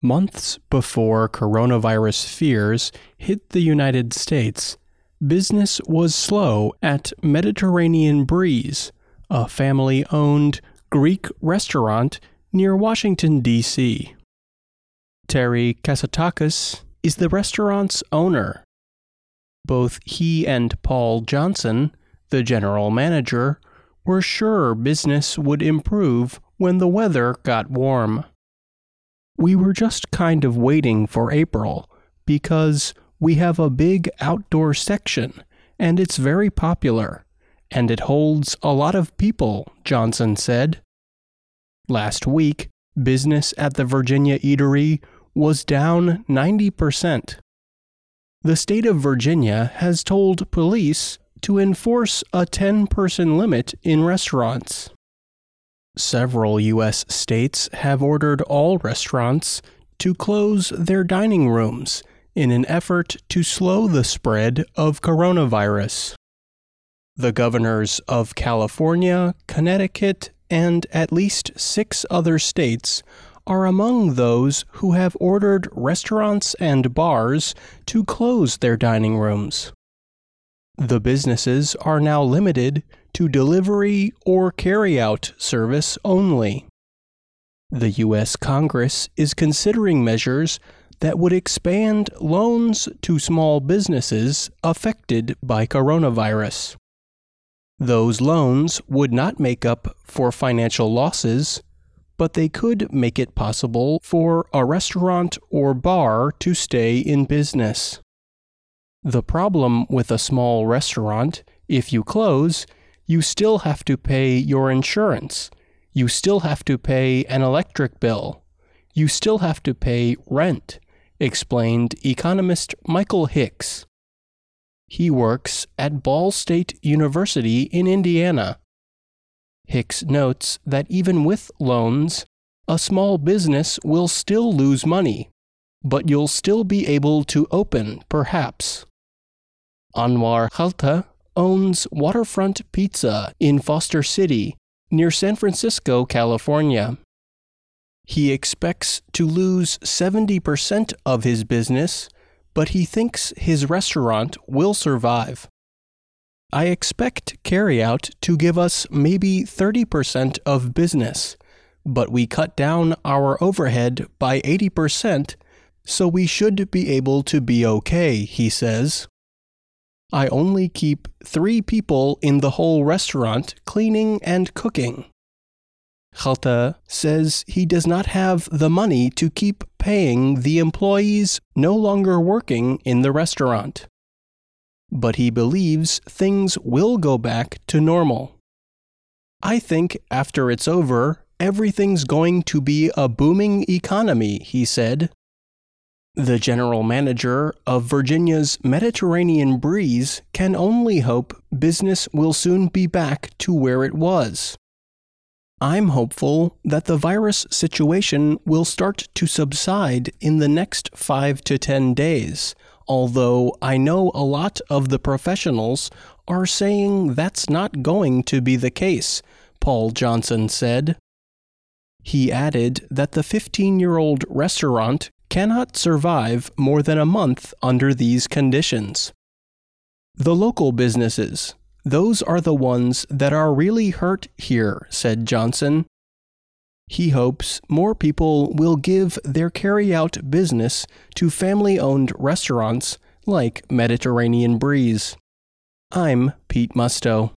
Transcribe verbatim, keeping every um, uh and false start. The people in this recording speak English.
Months before coronavirus fears hit the United States, business was slow at Mediterranean Breeze, a family-owned Greek restaurant near Washington, D C Terry Kasatakis is the restaurant's owner. Both he and Paul Johnson, the general manager, were sure business would improve when the weather got warm. We were just kind of waiting for April because we have a big outdoor section and it's very popular, and it holds a lot of people, Johnson said. Last week, business at the Virginia Eatery was down ninety percent. The state of Virginia has told police to enforce a ten-person limit in restaurants. Several U S states have ordered all restaurants to close their dining rooms in an effort to slow the spread of coronavirus. The governors of California, Connecticut, and at least six other states are among those who have ordered restaurants and bars to close their dining rooms. The businesses are now limited to delivery or carry-out service only. The U S Congress is considering measures that would expand loans to small businesses affected by coronavirus. Those loans would not make up for financial losses, but they could make it possible for a restaurant or bar to stay in business. The problem with a small restaurant, if you close, you still have to pay your insurance. You still have to pay an electric bill. You still have to pay rent, explained economist Michael Hicks. He works at Ball State University in Indiana. Hicks notes that even with loans, a small business will still lose money, but you'll still be able to open, perhaps. Anwar Khalta owns Waterfront Pizza in Foster City, near San Francisco, California. He expects to lose seventy percent of his business, but he thinks his restaurant will survive. I expect carryout to give us maybe thirty percent of business, but we cut down our overhead by eighty percent, so we should be able to be okay, he says. I only keep three people in the whole restaurant cleaning and cooking. Khalta says he does not have the money to keep paying the employees no longer working in the restaurant. But he believes things will go back to normal. I think after it's over, everything's going to be a booming economy, he said. The general manager of Virginia's Mediterranean Breeze can only hope business will soon be back to where it was. I'm hopeful that the virus situation will start to subside in the next five to ten days, although I know a lot of the professionals are saying that's not going to be the case, Paul Johnson said. He added that the fifteen-year-old restaurant cannot survive more than a month under these conditions. The local businesses, those are the ones that are really hurt here, said Johnson. He hopes more people will give their carry-out business to family-owned restaurants like Mediterranean Breeze. I'm Pete Musto.